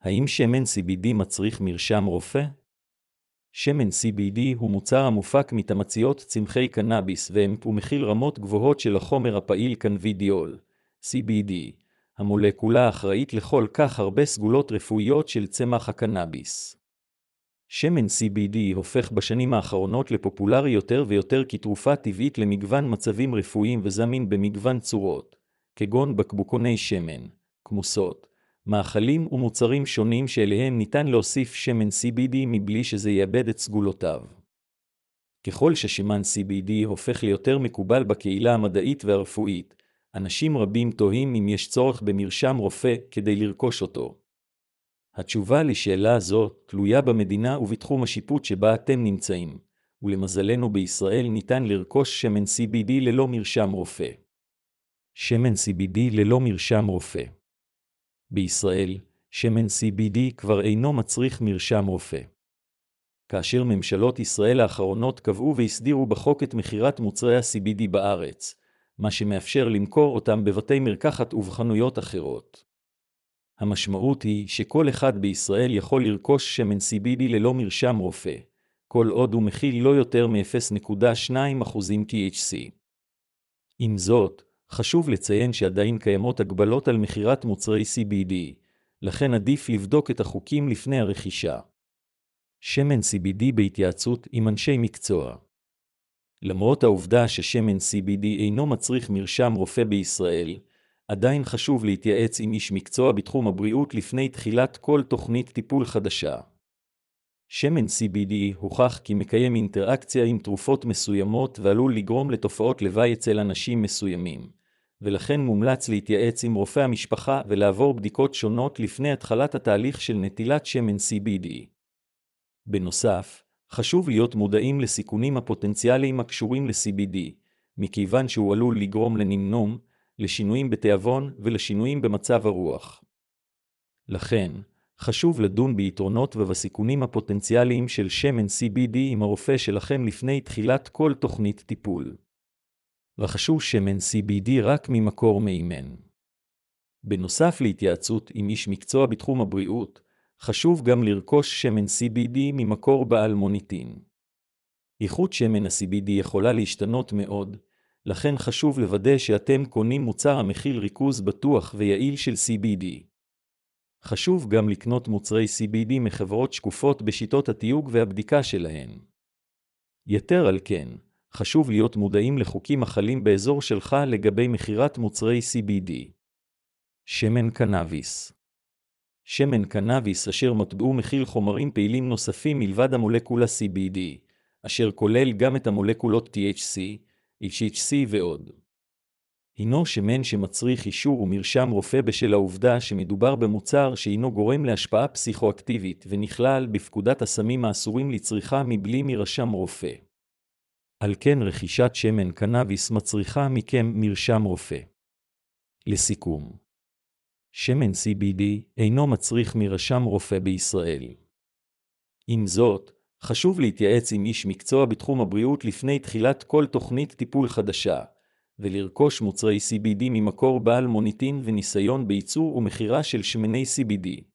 האם שמן CBD מצריך מרשם רופא? שמן CBD הוא מוצר המופק מתמציות צמחי קנאביס והוא מכיל רמות גבוהות של החומר הפעיל קנבידיול, CBD, המולקולה האחראית לכל כך הרבה סגולות רפואיות של צמח הקנאביס. שמן CBD הופך בשנים האחרונות לפופולרי יותר ויותר כתרופה טבעית למגוון מצבים רפואיים וזמין במגוון צורות, כגון בקבוקוני שמן, כמוסות, מאכלים ומוצרים שונים שאליהם ניתן להוסיף שמן CBD מבלי שזה יאבד את סגולותיו. ככל ששמן CBD הופך ליותר מקובל בקהילה המדעית והרפואית, אנשים רבים תוהים אם יש צורך במרשם רופא כדי לרכוש אותו. התשובה לשאלה זו תלויה במדינה ובתחום השיפוט שבה אתם נמצאים, ולמזלנו בישראל ניתן לרכוש שמן CBD ללא מרשם רופא. שמן CBD ללא מרשם רופא. בישראל, שמן CBD כבר אינו מצריך מרשם רופא. כאשר ממשלות ישראל האחרונות קבעו והסדירו בחוק את מכירת מוצרי ה-CBD בארץ, מה שמאפשר למכור אותם בבתי מרקחת ובחנויות אחרות. המשמעות היא שכל אחד בישראל יכול לרכוש שמן CBD ללא מרשם רופא, כל עוד הוא מכיל לא יותר מ-0.2% THC. עם זאת, חשוב לציין שעדיין קיימות הגבלות על מכירת מוצרי CBD, לכן עדיף לבדוק את החוקים לפני הרכישה. שמן CBD בהתייעצות עם אנשי מקצוע. למרות העובדה ששמן CBD אינו מצריך מרשם רופא בישראל, עדיין חשוב להתייעץ עם איש מקצוע בתחום הבריאות לפני תחילת כל תוכנית טיפול חדשה. שמן CBD הוכח כי מקיים אינטראקציה עם תרופות מסוימות ועלול לגרום לתופעות לוואי אצל אנשים מסוימים, ולכן מומלץ להתייעץ עם רופא המשפחה ולעבור בדיקות שונות לפני התחלת התהליך של נטילת שמן CBD. בנוסף, חשוב להיות מודעים לסיכונים הפוטנציאליים הקשורים ל-CBD, מכיוון שהוא עלול לגרום לנמנום, לשינויים בתיאבון ולשינויים במצב הרוח. לכן, חשוב לדון ביתרונות ובסיכונים הפוטנציאליים של שמן CBD עם הרופא שלכם לפני תחילת כל תוכנית טיפול. רכשו שמן CBD רק ממקור מהימן. בנוסף להתייעצות עם איש מקצוע בתחום הבריאות, חשוב גם לרכוש שמן CBD ממקור בעל מוניטין. איכות שמן ה-CBD יכולה להשתנות מאוד, לכן חשוב לוודא שאתם קונים מוצר המכיל ריכוז בטוח ויעיל של CBD. חשוב גם לקנות מוצרי CBD מחברות שקופות בשיטות התיוג והבדיקה שלהן. יתר על כן, חשוב להיות מודעים לחוקים החלים באזור שלך לגבי מכירת מוצרי CBD. שמן קנאביס. שמן קנאביס אשר מטבעו מכיל חומרים פעילים נוספים מלבד המולקולה CBD, אשר כולל גם את המולקולות THC, HHC ועוד. הינו שמן שמצריך אישור ומרשם רופא בשל העובדה שמדובר במוצר שהינו גורם להשפעה פסיכואקטיבית ונכלל בפקודת הסמים האסורים לצריכה מבלי מרשם רופא. על כן רכישת שמן קנאביס מצריכה מכם מרשם רופא. לסיכום, שמן CBD אינו מצריך מרשם רופא בישראל. עם זאת, חשוב להתייעץ עם איש מקצוע בתחום הבריאות לפני תחילת כל תוכנית טיפול חדשה, ולרכוש מוצרי CBD ממקור בעל מוניטין וניסיון בייצור ומכירה של שמני CBD.